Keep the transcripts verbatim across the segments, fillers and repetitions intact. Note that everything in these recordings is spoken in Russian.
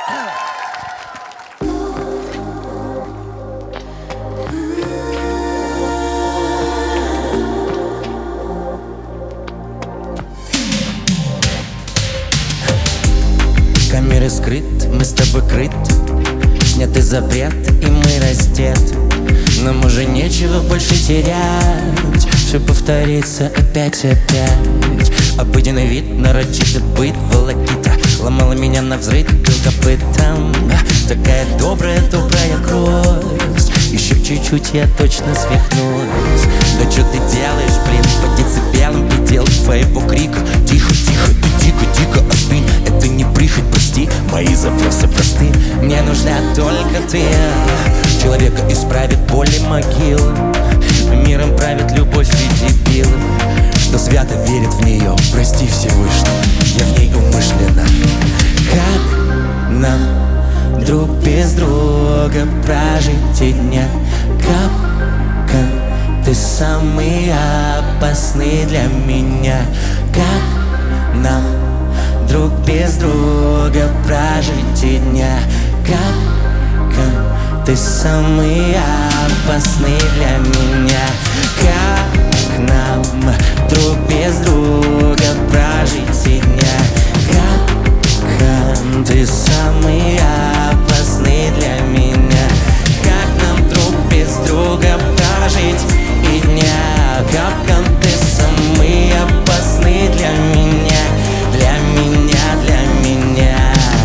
Камеры скрыт, мы с тобой крыт, снятый запрет, и мы раздеты. Нам уже нечего больше терять, все повторится опять и опять. Обыденный вид, нарочитый быт, волокита ломала меня навзрыд копытом. Такая добрая, добрая кровь, еще чуть-чуть я точно свихнусь. Да что ты делаешь, блин, по децибелам предел твоего крика. Тихо, тихо, ты дико, дико остынь, это не прихоть, прости, мои запросы просты. Мне нужна только ты, человека исправит боли могилы. Миром правит любовь и дебилы, что свято верит в нее, прости Всевышний, я в ней умышленно. Как нам друг без друга прожить и дня? Как ты самый опасный для меня? Как нам друг без друга прожить и дня? Как ты самый опасный для меня? Как нам друг без друга прожить и дня? Как ты самый опасный для меня? Как нам друг без друга прожить и дня? Как ты самый опасный для меня? Для меня, для меня.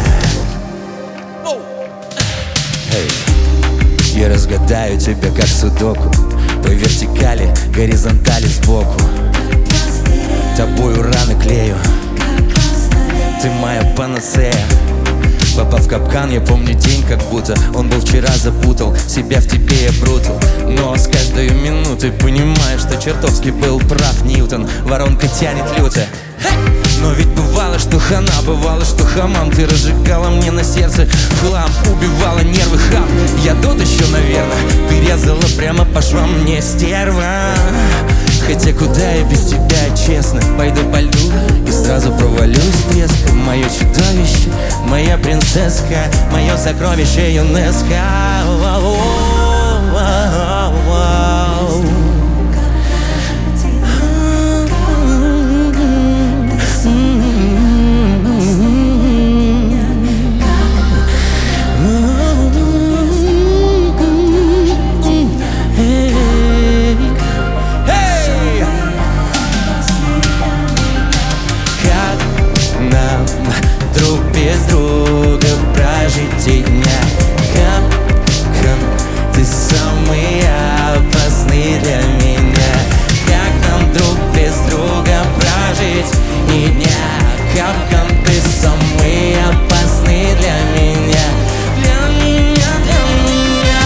Hey. Я разгадаю тебя как судоку, по вертикали, горизонтали сбоку. Тобою раны клею, ты моя панацея. Попав в капкан, я помню день, как будто он был вчера, запутал себя в тебе, я брутал. Но с каждой минутой понимаю, что чертовски был прав Ньютон. Воронка тянет люто, но ведь бывало, что хана, бывало, что хамам. Ты разжигала мне на сердце хлам, убивала нервы, хам. Я тот еще, наверное, ты резала прямо по швам, мне стерва. Хотя куда я без тебя, честно, пойду по льду и сразу провалюсь треском. Мое чудовище, моя принцесска, мое сокровище ЮНЕСКО. Друг без друга прожить и дня? Как ты самый опасный для меня? Как нам друг без друга прожить и дня? Как ты самый опасный для меня? Для меня, для меня.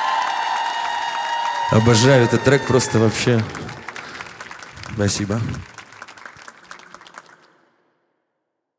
Обожаю этот трек просто вообще. Спасибо.